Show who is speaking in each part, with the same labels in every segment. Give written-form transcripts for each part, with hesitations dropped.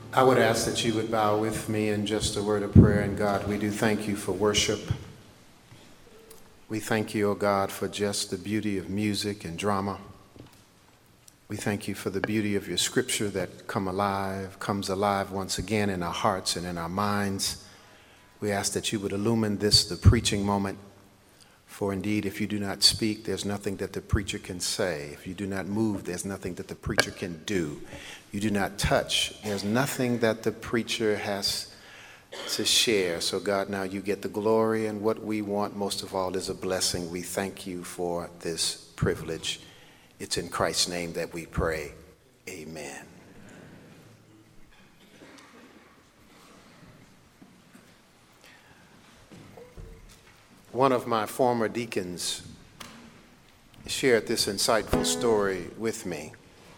Speaker 1: I would ask that you would bow with me in just a word of prayer. And God, we do thank you for worship. We thank you, O God, for just the beauty of music and drama. We thank you for the beauty of your scripture that comes alive once again in our hearts and in our minds. We ask that you would illumine this, the preaching moment. For indeed, if you do not speak, there's nothing that the preacher can say. If you do not move, there's nothing that the preacher can do. You do not touch, there's nothing that the preacher has to share. So God, now you get the glory, and what we want most of all is a blessing. We thank you for this privilege. It's in Christ's name that we pray. Amen. One of my former deacons shared this insightful story with me.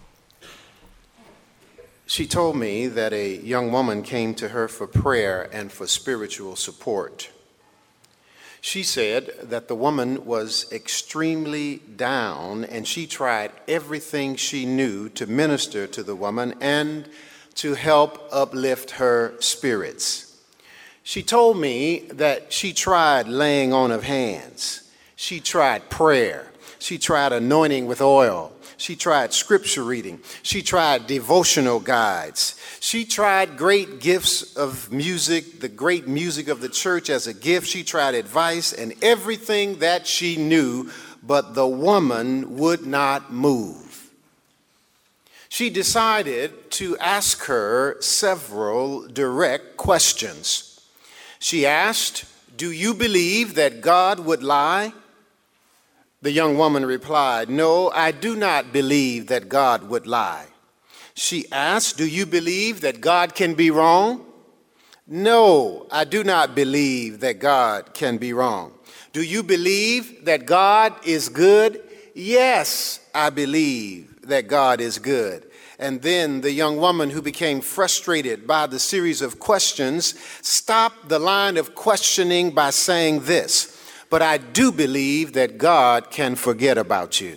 Speaker 1: She told me that a young woman came to her for prayer and for spiritual support. She said that the woman was extremely down, and she tried everything she knew to minister to the woman and to help uplift her spirits. She told me that she tried laying on of hands. She tried prayer. She tried anointing with oil. She tried scripture reading. She tried devotional guides. She tried great gifts of music, the great music of the church as a gift. She tried advice and everything that she knew, but the woman would not move. She decided to ask her several direct questions. She asked, "Do you believe that God would lie?" The young woman replied, "No, I do not believe that God would lie." She asked, "Do you believe that God can be wrong?" "No, I do not believe that God can be wrong." "Do you believe that God is good?" "Yes, I believe that God is good." And then the young woman, who became frustrated by the series of questions, stopped the line of questioning by saying this, "But I do believe that God can forget about you."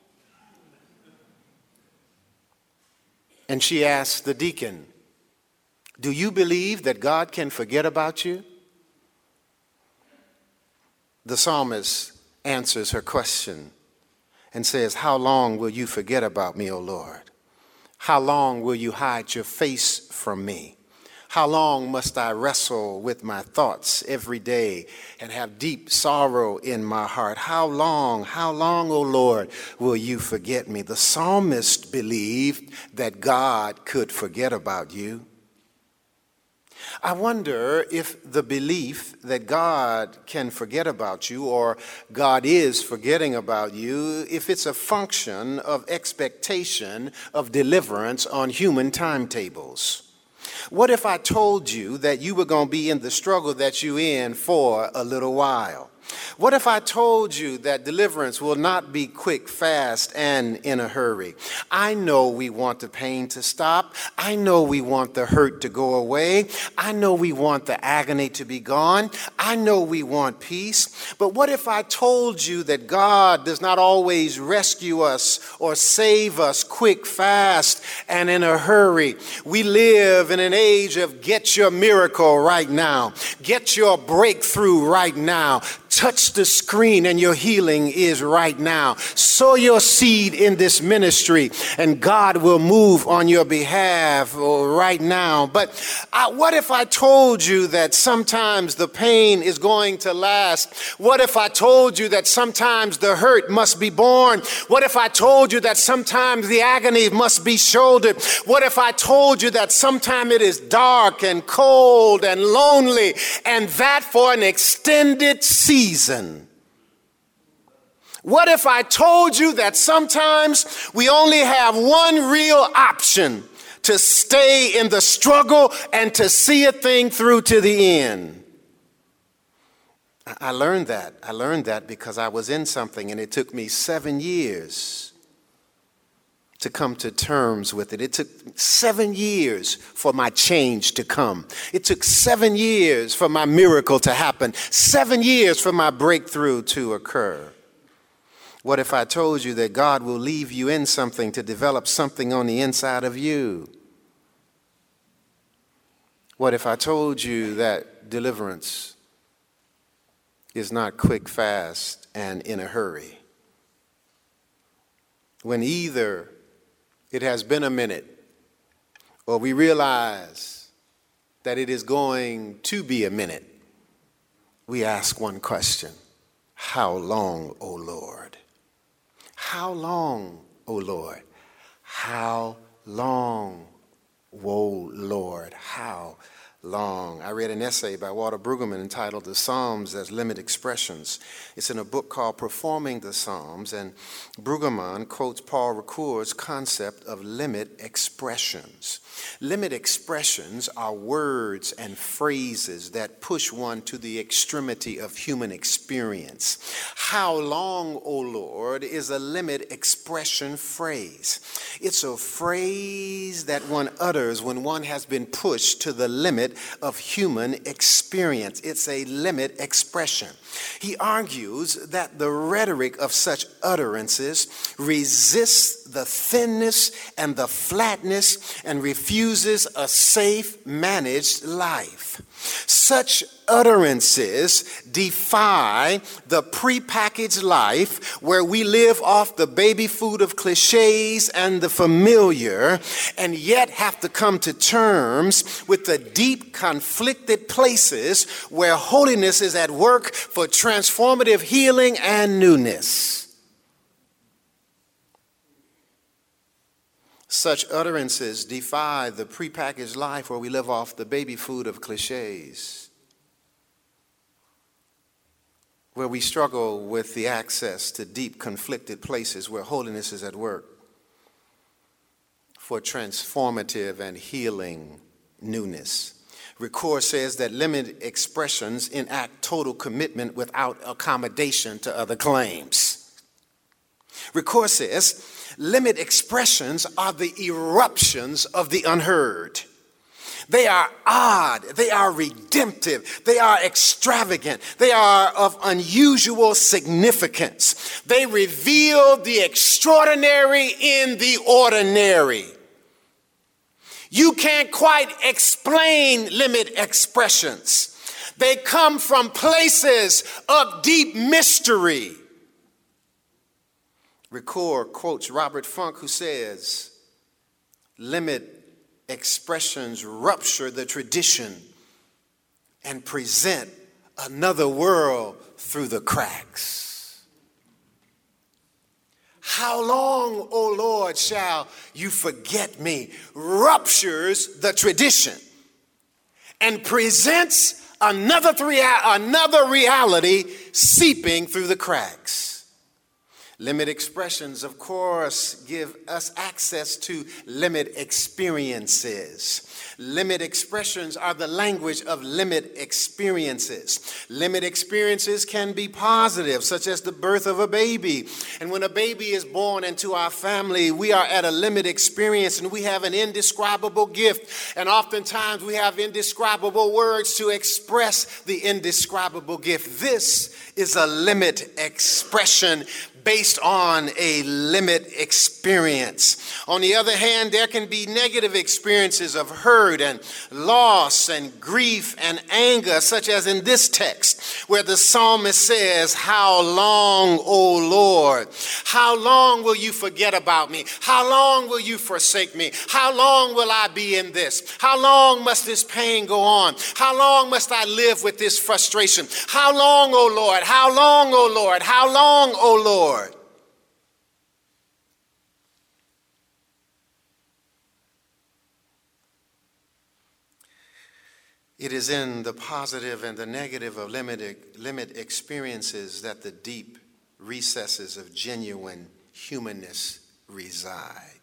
Speaker 1: And she asked the deacon, "Do you believe that God can forget about you?" The psalmist answers her question and says, "How long will you forget about me, O Lord? How long will you hide your face from me? How long must I wrestle with my thoughts every day and have deep sorrow in my heart? How long, O Lord, will you forget me?" The psalmist believed that God could forget about you. I wonder if the belief that God can forget about you, or God is forgetting about you, if it's a function of expectation of deliverance on human timetables. What if I told you that you were going to be in the struggle that you're in for a little while? What if I told you that deliverance will not be quick, fast, and in a hurry? I know we want the pain to stop. I know we want the hurt to go away. I know we want the agony to be gone. I know we want peace. But what if I told you that God does not always rescue us or save us quick, fast, and in a hurry? We live in an age of get your miracle right now. Get your breakthrough right now. Touch the screen and your healing is right now. Sow your seed in this ministry and God will move on your behalf right now. But what if I told you that sometimes the pain is going to last? What if I told you that sometimes the hurt must be borne? What if I told you that sometimes the agony must be shouldered? What if I told you that sometimes it is dark and cold and lonely, and that for an extended season? What if I told you that sometimes we only have one real option to stay in the struggle and to see a thing through to the end? I learned that because I was in something, and it took me 7 years to come to terms with it. It took 7 years for my change to come. It took 7 years for my miracle to happen. 7 years for my breakthrough to occur. What if I told you that God will leave you in something to develop something on the inside of you? What if I told you that deliverance is not quick, fast, and in a hurry? When either it has been a minute or we realize that it is going to be a minute, we ask one question: how long, O Lord? How long, O Lord? How long, O Lord? How long? I read an essay by Walter Brueggemann entitled "The Psalms as Limit Expressions." It's in a book called Performing the Psalms, and Brueggemann quotes Paul Ricoeur's concept of limit expressions. Limit expressions are words and phrases that push one to the extremity of human experience. How long, O Lord, is a limit expression phrase. It's a phrase that one utters when one has been pushed to the limit of human experience. It's a limit expression. He argues that the rhetoric of such utterances resists the thinness and the flatness and refuses a safe, managed life. Such utterances defy the prepackaged life where we live off the baby food of cliches and the familiar, and yet have to come to terms with the deep conflicted places where holiness is at work for transformative healing and newness. Such utterances defy the prepackaged life where we live off the baby food of cliches, where we struggle with the access to deep conflicted places where holiness is at work for transformative and healing newness. Ricoeur says that limited expressions enact total commitment without accommodation to other claims. Ricoeur says, limit expressions are the eruptions of the unheard. They are odd, they are redemptive, they are extravagant, they are of unusual significance. They reveal the extraordinary in the ordinary. You can't quite explain limit expressions. They come from places of deep mystery. Ricoeur quotes Robert Funk, who says, limit expressions rupture the tradition and present another world through the cracks. How long, O Lord, shall you forget me? Ruptures the tradition and presents another reality seeping through the cracks. Limit expressions, of course, give us access to limit experiences. Limit expressions are the language of limit experiences. Limit experiences can be positive, such as the birth of a baby. And when a baby is born into our family, we are at a limit experience and we have an indescribable gift. And oftentimes we have indescribable words to express the indescribable gift. This is a limit expression based on a limit experience. On the other hand, there can be negative experiences of hurt and loss and grief and anger, such as in this text, where the psalmist says, how long, O Lord? How long will you forget about me? How long will you forsake me? How long will I be in this? How long must this pain go on? How long must I live with this frustration? How long, O Lord? How long, O Lord? How long, O Lord? It is in the positive and the negative of limit experiences that the deep recesses of genuine humanness reside.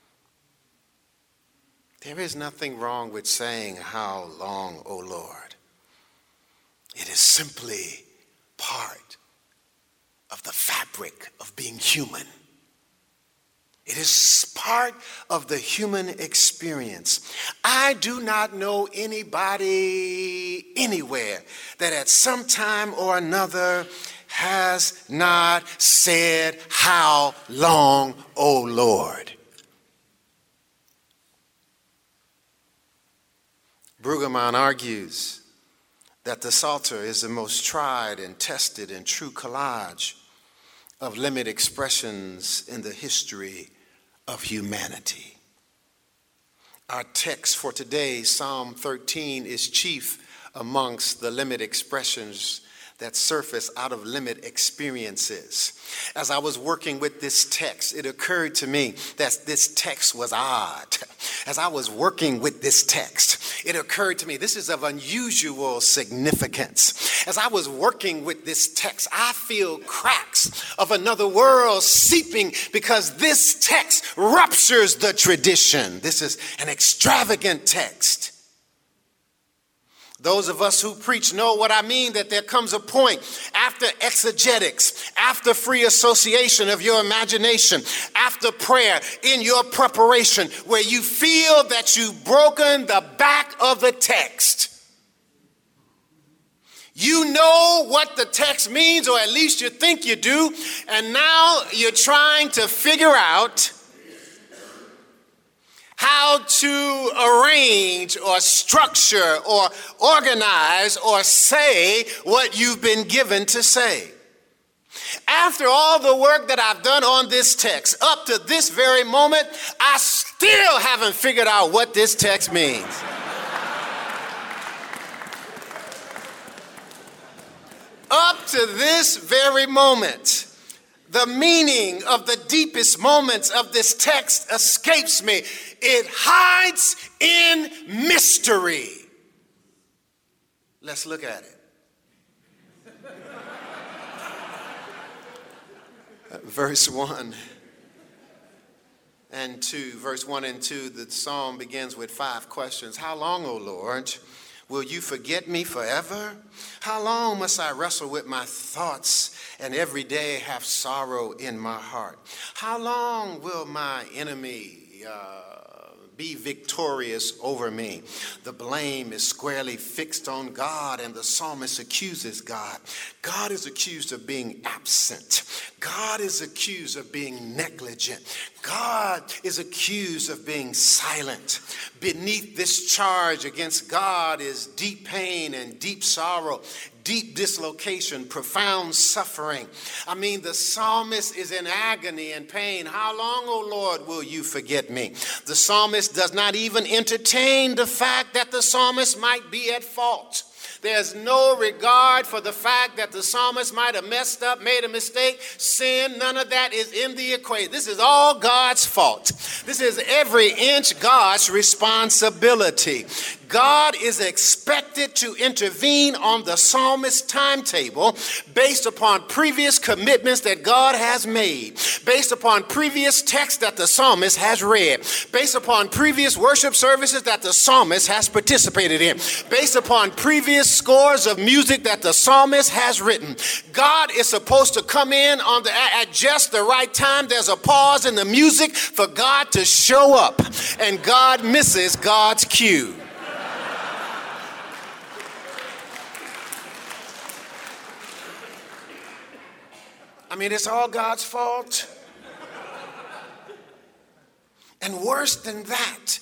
Speaker 1: There is nothing wrong with saying, how long, O Lord? It is simply part of the fabric of being human. It is part of the human experience. I do not know anybody anywhere that at some time or another has not said, how long, O Lord? Brueggemann argues that the Psalter is the most tried and tested and true collage of limit expressions in the history of humanity. Our text for today, Psalm 13, is chief amongst the limit expressions that surface out of limit experiences. As I was working with this text, it occurred to me that this text was odd. As I was working with this text, it occurred to me this is of unusual significance. As I was working with this text, I feel cracks of another world seeping because this text ruptures the tradition. This is an extravagant text. Those of us who preach know what I mean, that there comes a point after exegetics, after free association of your imagination, after prayer, in your preparation, where you feel that you've broken the back of the text. You know what the text means, or at least you think you do, and now you're trying to figure out how to arrange or structure or organize or say what you've been given to say. After all the work that I've done on this text, up to this very moment, I still haven't figured out what this text means. Up to this very moment, the meaning of the deepest moments of this text escapes me. It hides in mystery. Let's look at it. Verse 1 and 2. Verse 1 and 2, the psalm begins with 5 questions. How long, O Lord, will you forget me forever? How long must I wrestle with my thoughts and every day have sorrow in my heart? How long will my enemy be victorious over me? The blame is squarely fixed on God, and the psalmist accuses God. God is accused of being absent. God is accused of being negligent. God is accused of being silent. Beneath this charge against God is deep pain and deep sorrow, deep dislocation, profound suffering. I mean, the psalmist is in agony and pain. How long, O Lord, will you forget me? The psalmist does not even entertain the fact that the psalmist might be at fault. There's no regard for the fact that the psalmist might have messed up, made a mistake, sinned. None of that is in the equation. This is all God's fault. This is every inch God's responsibility. God is expected to intervene on the psalmist's timetable based upon previous commitments that God has made, based upon previous texts that the psalmist has read, based upon previous worship services that the psalmist has participated in, based upon previous scores of music that the psalmist has written. God is supposed to come in at just the right time. There's a pause in the music for God to show up, and God misses God's cue. I mean, it's all God's fault. And worse than that,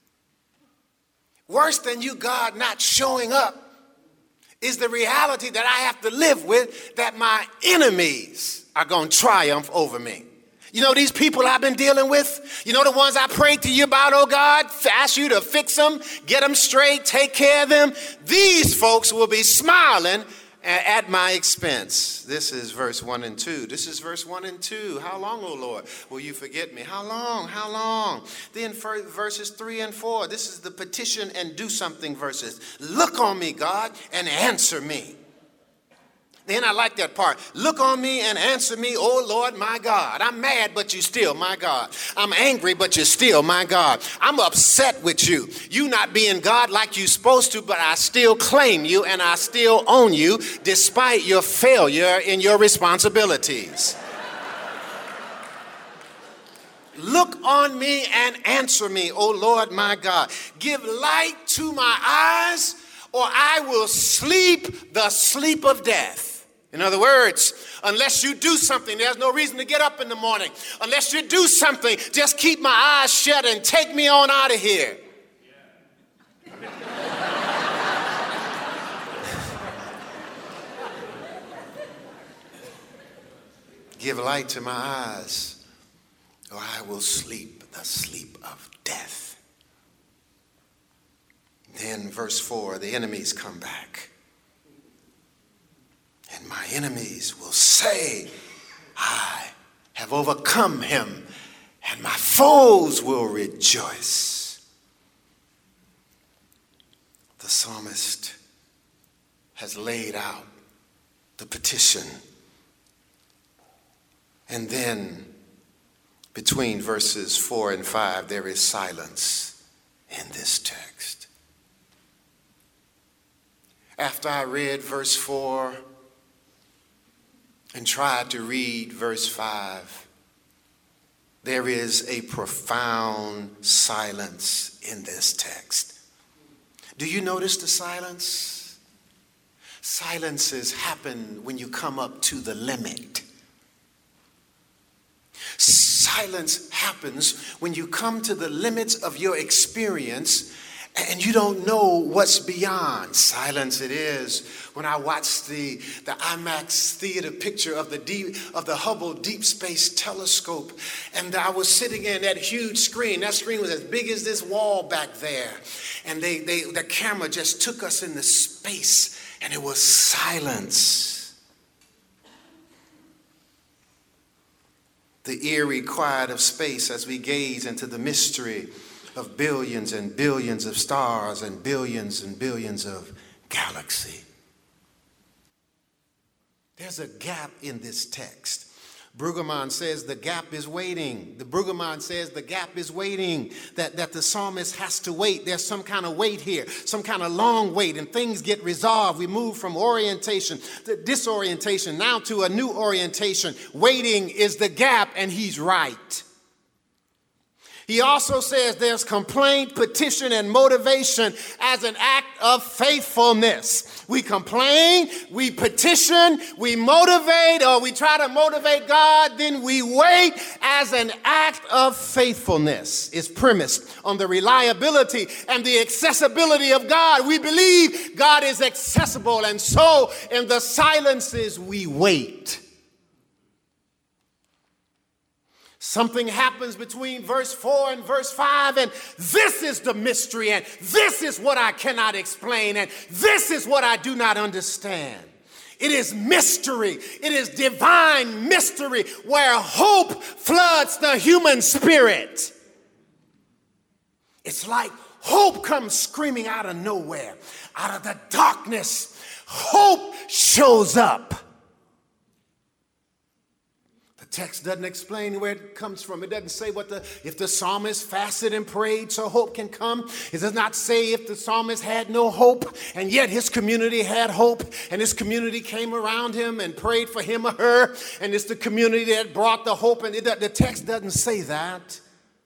Speaker 1: worse than you, God, not showing up, is the reality that I have to live with, that my enemies are going to triumph over me. You know these people I've been dealing with? You know the ones I prayed to you about, oh God, ask you to fix them, get them straight, take care of them? These folks will be smiling at my expense. This is verse 1 and 2. This is verse 1 and 2. How long, O Lord, will you forget me? How long? How long? Then verses 3 and 4. This is the petition and do something verses. Look on me, God, and answer me. Then I like that part. Look on me and answer me, oh Lord, my God. I'm mad, but you still my God. I'm angry, but you're still my God. I'm upset with you. You not being God like you're supposed to, but I still claim you and I still own you despite your failure in your responsibilities. Look on me and answer me, oh Lord, my God. Give light to my eyes, or I will sleep the sleep of death. In other words, unless you do something, there's no reason to get up in the morning. Unless you do something, just keep my eyes shut and take me on out of here. give light to my eyes, or I will sleep the sleep of death. Then verse 4, the enemies come back. And my enemies will say, I have overcome him, and my foes will rejoice. The psalmist has laid out the petition. And then between verses 4 and 5, there is silence in this text. After I read verse 4 and tried to read verse 5, there is a profound silence in this text. Do you notice the silence? Silences happen when you come up to the limit. Silence happens when you come to the limits of your experience and you don't know what's beyond. Silence it is when I watched the IMAX theater picture of the Hubble Deep Space Telescope, and I was sitting in that huge screen. That screen was as big as this wall back there, and the camera just took us into space, and it was silence. The eerie quiet of space as we gaze into the mystery of billions and billions of stars and billions of galaxies. There's a gap in this text. Brueggemann says the gap is waiting. Brueggemann says the gap is waiting, that the psalmist has to wait. There's some kind of wait here, some kind of long wait, and things get resolved. We move from orientation to disorientation, now to a new orientation. Waiting is the gap, and he's right. He also says there's complaint, petition, and motivation as an act of faithfulness. We complain, we petition, we motivate, or we try to motivate God, then we wait as an act of faithfulness. It's premised on the reliability and the accessibility of God. We believe God is accessible, and so in the silences we wait. Something happens between verse 4 and verse 5, and this is the mystery, and this is what I cannot explain, and this is what I do not understand. It is mystery. It is divine mystery where hope floods the human spirit. It's like hope comes screaming out of nowhere, out of the darkness. Hope shows up. Text doesn't explain where it comes from. It doesn't say if the psalmist fasted and prayed so hope can come. It does not say if the psalmist had no hope and yet his community had hope and his community came around him and prayed for him or her, and it's the community that brought the hope. And the text doesn't say that.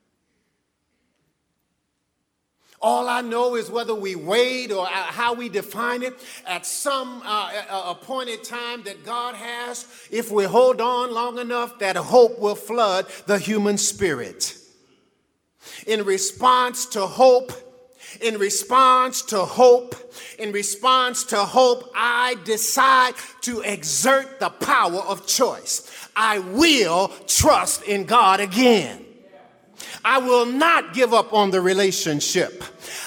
Speaker 1: All I know is whether we wait or how we define it, at some appointed time that God has, if we hold on long enough, that hope will flood the human spirit. In response to hope, I decide to exert the power of choice. I will trust in God again. I will not give up on the relationship.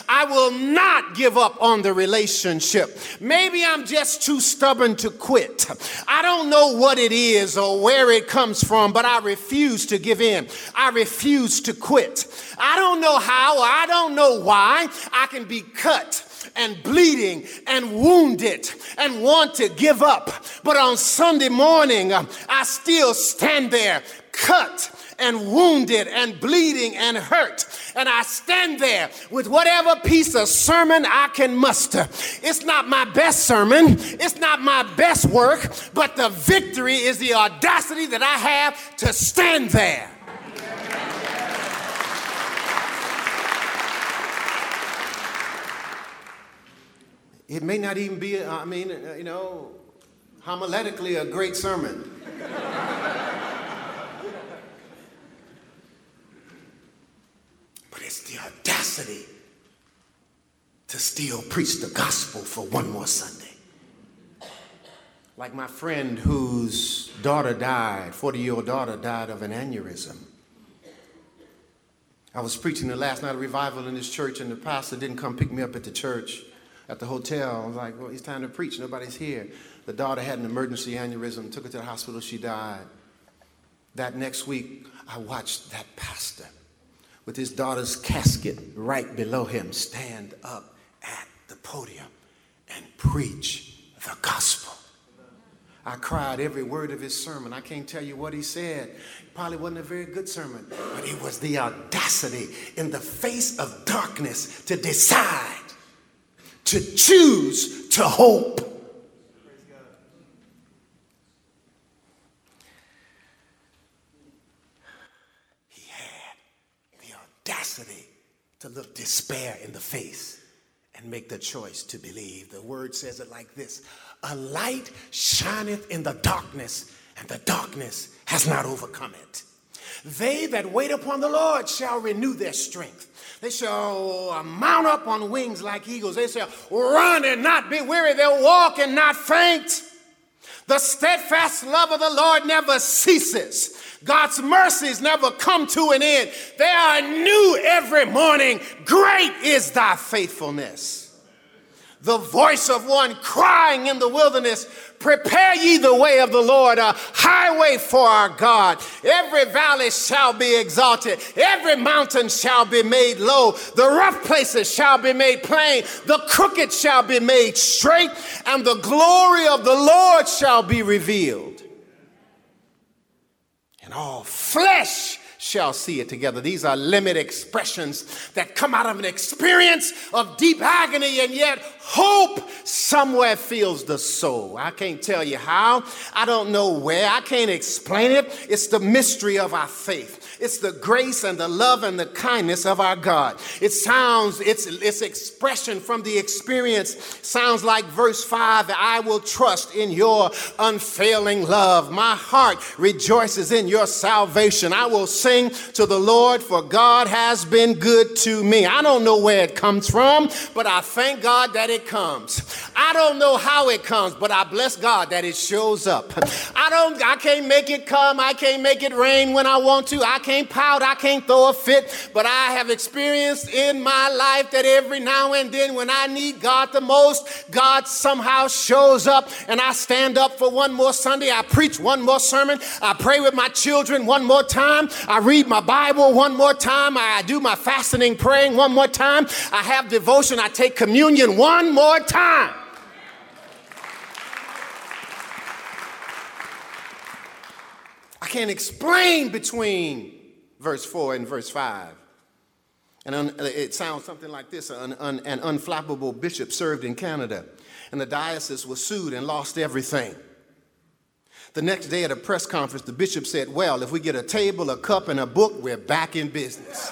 Speaker 1: Maybe I'm just too stubborn to quit. I don't know what it is or where it comes from, but I refuse to give in. I refuse to quit. I don't know how, or I don't know why I can be cut and bleeding and wounded and want to give up. But on Sunday morning, I still stand there cut and wounded and bleeding and hurt. And I stand there with whatever piece of sermon I can muster. It's not my best sermon. It's not my best work, but the victory is the audacity that I have to stand there. It may not even be, homiletically a great sermon. But it's the audacity to still preach the gospel for one more Sunday. Like my friend whose daughter died, 40-year-old daughter died of an aneurysm. I was preaching the last night of revival in this church, and the pastor didn't come pick me up at the church, at the hotel. I was like, well, it's time to preach. Nobody's here. The daughter had an emergency aneurysm, took her to the hospital. She died. That next week, I watched that pastor with his daughter's casket right below him stand up at the podium and preach the gospel. I cried every word of his sermon. I can't tell you what he said. Probably wasn't a very good sermon, but it was the audacity in the face of darkness to decide, to choose to hope. He had the audacity to look despair in the face and make the choice to believe. The word says it like this: a light shineth in the darkness, and the darkness has not overcome it. They that wait upon the Lord shall renew their strength. They shall mount up on wings like eagles. They shall run and not be weary. They'll walk and not faint. The steadfast love of the Lord never ceases. God's mercies never come to an end. They are new every morning. Great is thy faithfulness. The voice of one crying in the wilderness, prepare ye the way of the Lord, a highway for our God. Every valley shall be exalted. Every mountain shall be made low. The rough places shall be made plain. The crooked shall be made straight. And the glory of the Lord shall be revealed. And all flesh shall see it together. These are limited expressions that come out of an experience of deep agony, and yet hope somewhere fills the soul. I can't tell you how. I don't know where. I can't explain it. It's the mystery of our faith. It's the grace and the love and the kindness of our God. Its expression from the experience sounds like verse 5, I will trust in your unfailing love. My heart rejoices in your salvation. I will sing to the Lord, for God has been good to me. I don't know where it comes from, but I thank God that it comes. I don't know how it comes, but I bless God that it shows up. I can't make it come. I can't make it rain when I want to. I can't pout. I can't throw a fit, but I have experienced in my life that every now and then when I need God the most, God somehow shows up, and I stand up for one more Sunday. I preach one more sermon. I pray with my children one more time. I read my Bible one more time. I do my fasting praying one more time. I have devotion. I take communion one more time. I can't explain between verse 4 and verse 5. And it sounds something like this. An unflappable bishop served in Canada, and the diocese was sued and lost everything. The next day at a press conference, the bishop said, well, if we get a table, a cup, and a book, we're back in business.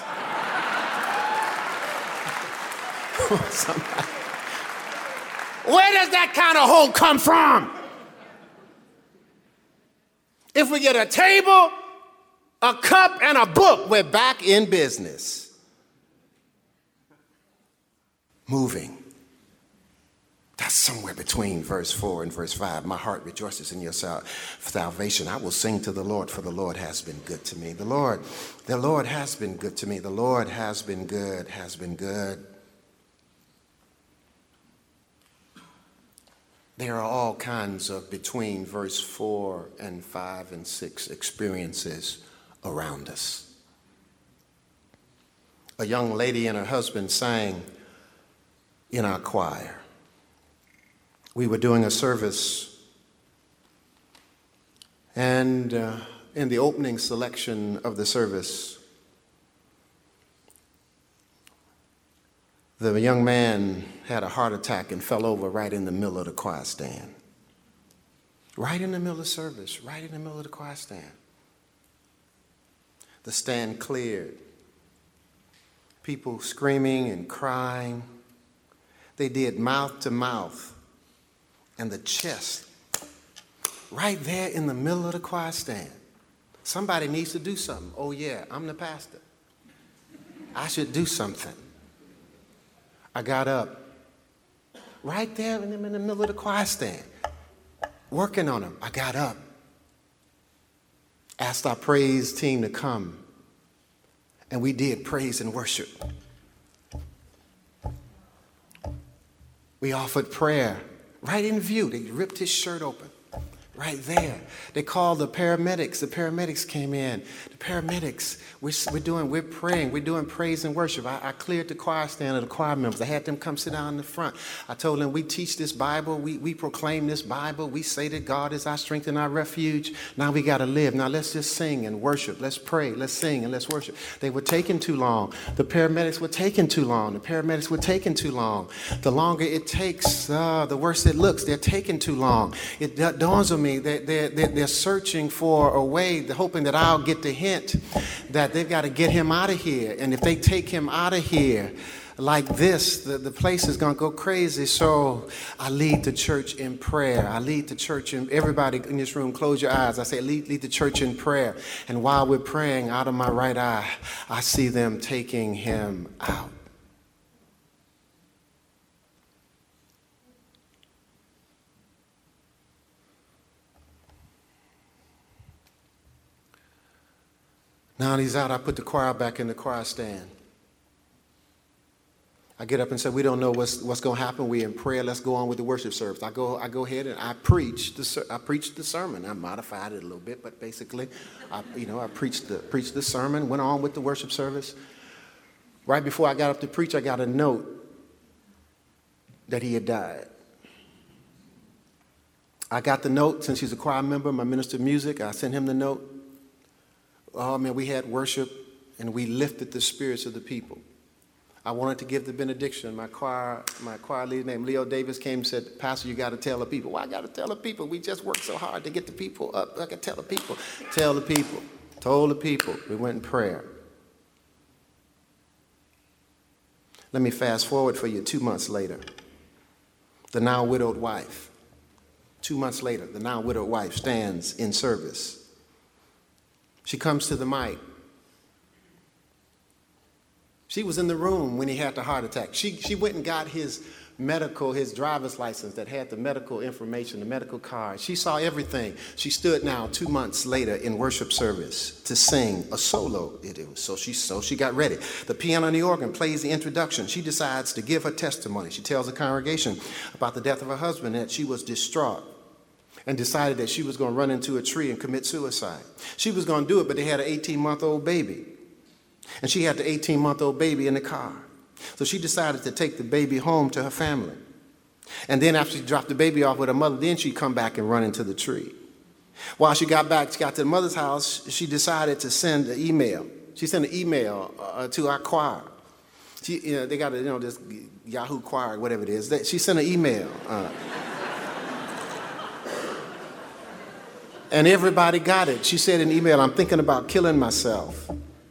Speaker 1: Where does that kind of hope come from? If we get a table, a cup, and a book, we're back in business. Moving. That's somewhere between verse 4 and verse 5. My heart rejoices in your salvation. I will sing to the Lord, for the Lord has been good to me. The Lord has been good to me. The Lord has been good, has been good. There are all kinds of between verse 4 and 5 and 6 experiences around us. A young lady and her husband sang in our choir. We were doing a service, and in the opening selection of the service, the young man had a heart attack and fell over right in the middle of the choir stand. Right in the middle of service, right in the middle of the choir stand. The stand cleared. People screaming and crying. They did mouth to mouth. And the chest, right there in the middle of the choir stand. Somebody needs to do something. Oh yeah, I'm the pastor. I should do something. I got up right there in the middle of the choir stand. working on them. I got up, asked our praise team to come, and we did praise and worship. We offered prayer right in view. They ripped his shirt open right there. They called the paramedics. The paramedics came in. The paramedics, we're praying. We're doing praise and worship. I cleared the choir stand of the choir members. I had them come sit down in the front. I told them we teach this Bible. We proclaim this Bible. We say that God is our strength and our refuge. Now we got to live. Now let's just sing and worship. Let's pray. Let's sing and let's worship. They were taking too long. The paramedics were taking too long. The paramedics were taking too long. The longer it takes, the worse it looks. They're taking too long. It dawns on me that they're searching for a way, hoping that I'll get the hint that they've got to get him out of here. And if they take him out of here like this, the place is going to go crazy. So I lead the church in prayer. I lead the church in, everybody in this room, close your eyes. I say, lead the church in prayer. And while we're praying, out of my right eye, I see them taking him out. Now he's out, I put the choir back in the choir stand. I get up and say, we don't know what's going to happen. We're in prayer. Let's go on with the worship service. I go ahead and I preached the sermon. I modified it a little bit, but basically, I preached the sermon, went on with the worship service. Right before I got up to preach, I got a note that he had died. I got the note, since he's a choir member, my minister of music, I sent him the note. Oh man, we had worship and we lifted the spirits of the people. I wanted to give the benediction. My choir leader named Leo Davis came and said, Pastor, you got to tell the people. Well, I got to tell the people. We just worked so hard to get the people up. I got to tell the people. Tell the people. Told the people. We went in prayer. Let me fast forward for you 2 months later. The now widowed wife. 2 months later, the now widowed wife stands in service. She comes to the mic. She was in the room when he had the heart attack. She went and got his driver's license that had the medical information, the medical card. She saw everything. She stood now 2 months later in worship service to sing a solo. So she got ready. The piano and the organ plays the introduction. She decides to give her testimony. She tells the congregation about the death of her husband and that she was distraught, and decided that she was going to run into a tree and commit suicide. She was going to do it, but they had an 18-month-old baby. And she had the 18-month-old baby in the car. So she decided to take the baby home to her family. And then after she dropped the baby off with her mother, then she'd come back and run into the tree. While she got to the mother's house, she decided to send an email. She sent an email to our choir. They got this Yahoo choir, whatever it is. She sent an email. And everybody got it. She said in the email, I'm thinking about killing myself.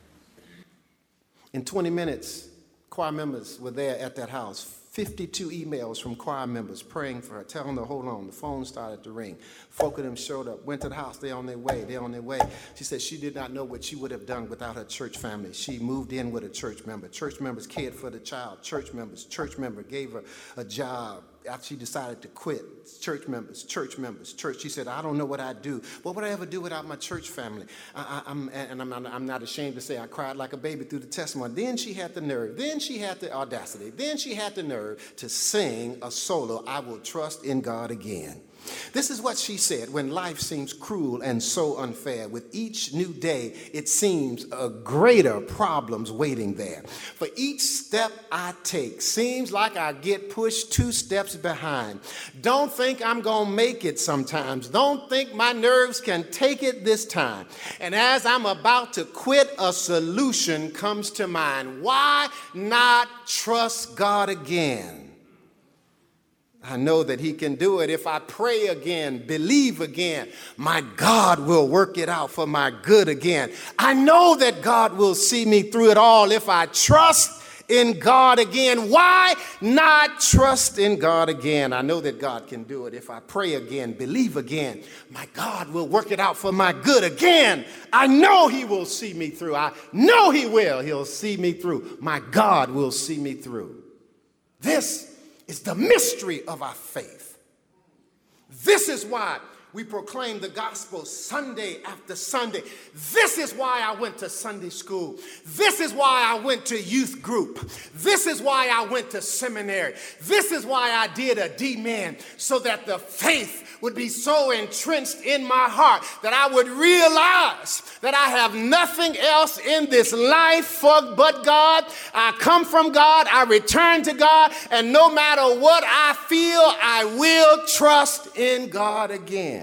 Speaker 1: In 20 minutes, choir members were there at that house. 52 emails from choir members praying for her, telling her, hold on. The phone started to ring. Folk of them showed up, went to the house. They're on their way. She said she did not know what she would have done without her church family. She moved in with a church member. Church members cared for the child. Church member gave her a job. After she decided to quit, church members. She said, I don't know what I'd do. What would I ever do without my church family? I'm not ashamed to say I cried like a baby through the testimony. Then she had the nerve. Then she had the audacity. Then she had the nerve to sing a solo, I Will Trust in God Again. This is what she said: when life seems cruel and so unfair, with each new day it seems a greater problems waiting there. For each step I take seems like I get pushed 2 steps behind. Don't think I'm gonna make it sometimes. Don't think my nerves can take it this time. And as I'm about to quit, a solution comes to mind. Why not trust God again? I know that he can do it. If I pray again, believe again, my God will work it out for my good again. I know that God will see me through it all if I trust in God again. Why not trust in God again? I know that God can do it. If I pray again, believe again, my God will work it out for my good again. I know he will see me through. I know he will. He'll see me through. My God will see me through. This is the mystery of our faith. This is why we proclaim the gospel Sunday after Sunday. This is why I went to Sunday school. This is why I went to youth group. This is why I went to seminary. This is why I did a D-Min, so that the faith would be so entrenched in my heart that I would realize that I have nothing else in this life but God. I come from God, I return to God, and no matter what I feel, I will trust in God again.